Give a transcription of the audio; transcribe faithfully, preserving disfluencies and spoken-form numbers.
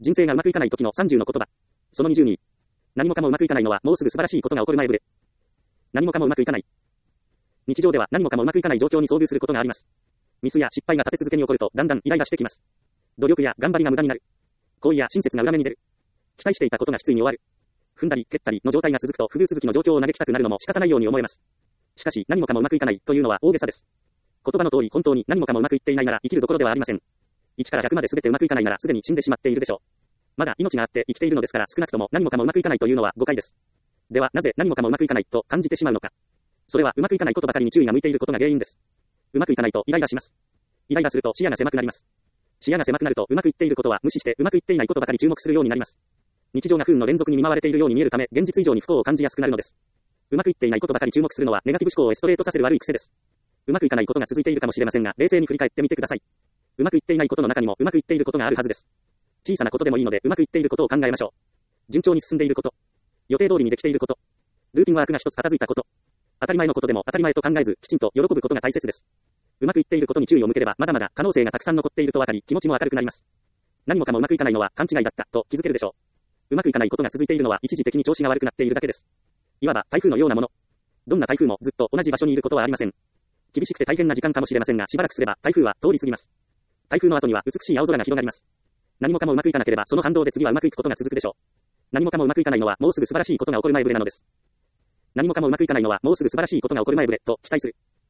人生がうまくいかない時のさんじゅうの言葉。そのにじゅうに。何もかもうまくいかないのはもうすぐ素晴らしいことが起こる前触れ。何もかもうまくいかない。日常では何もかもうまくいかない状況に遭遇することがあります。ミスや失敗が立て続けに起こるとだんだんイライラしてきます。努力や頑張りが無駄になる。行為や親切が裏目に出る。期待していたことが失意に終わる。踏んだり蹴ったりの状態が続くと不遇続きの状況を嘆きたくなるのも仕方ないように思えます。しかし何もかもうまくいかないというのは大げさです。言葉の通り本当に何もかもうまくいっていないなら生きるどころではありません。いちからひゃくまで全てうまくいかないならすでに死んでしまっているでしょう。まだ命があって生きているのですから少なくとも何もかもうまくいかないというのは誤解です。ではなぜ何もかもうまくいかないと感じてしまうのか。それはうまくいかないことばかりに注意が向いていることが原因です。うまくいかないとイライラします。イライラすると視野が狭くなります。視野が狭くなるとうまくいっていることは無視してうまくいっていないことばかり注目するようになります。日常が不運の連続に見舞われているように見えるため現実以上に不幸を感じやすくなるのです。うまくいっていないことばかり注目するのはネガティブ思考をエストレートさせる悪い癖です。うまくいかないことが続いているかもしれませんが冷静に振り返ってみてください。うまくいっていないことの中にもうまくいっていることがあるはずです。小さなことでもいいのでうまくいっていることを考えましょう。順調に進んでいること。予定通りにできていること。ルーティンワークが一つ片付いたこと。当たり前のことでも当たり前と考えずきちんと喜ぶことが大切です。うまくいっていることに注意を向ければまだまだ可能性がたくさん残っていると分かり気持ちも明るくなります。何もかもうまくいかないのは勘違いだったと気づけるでしょう。うまくいかないことが続いているのは一時的に調子が悪くなっているだけです。いわば台風のようなもの。どんな台風もずっと同じ場所にいることはありません。厳しくて大変な時間かもしれませんがしばらくすれば台風は通り過ぎます。台風の後には美しい青空が広がります。何もかもうまくいかなければその反動で次はうまくいくことが続くでしょう。何もかもうまくいかないのはもうすぐ素晴らしいことが起こる前触れなのです。何もかもうまくいかないのはもうすぐ素晴らしいことが起こる前触れと期待する。